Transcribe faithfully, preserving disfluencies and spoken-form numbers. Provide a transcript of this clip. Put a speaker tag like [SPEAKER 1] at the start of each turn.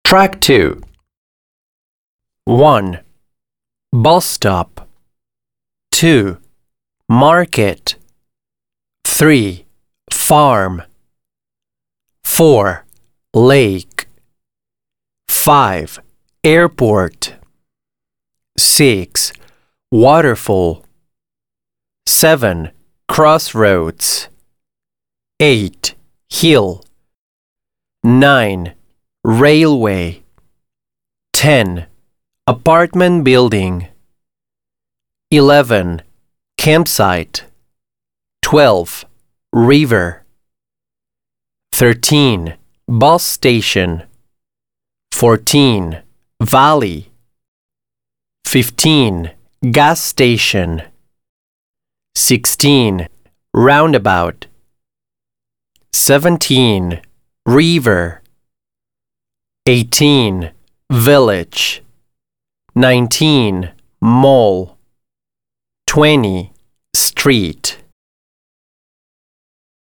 [SPEAKER 1] Track two. one. Bus stop. two. Market. three. Farm. four. Lake. five. Airport. six. Waterfall. seven. Crossroads. eight. Hill. nine. Railway. ten. Apartment building. eleven. Campsite. twelve. River. thirteen. Bus station. fourteen. Valley. fifteen. Gas station. sixteen. Roundabout. seventeen. River. eighteen. Village. nineteen. Mall. twenty. Street.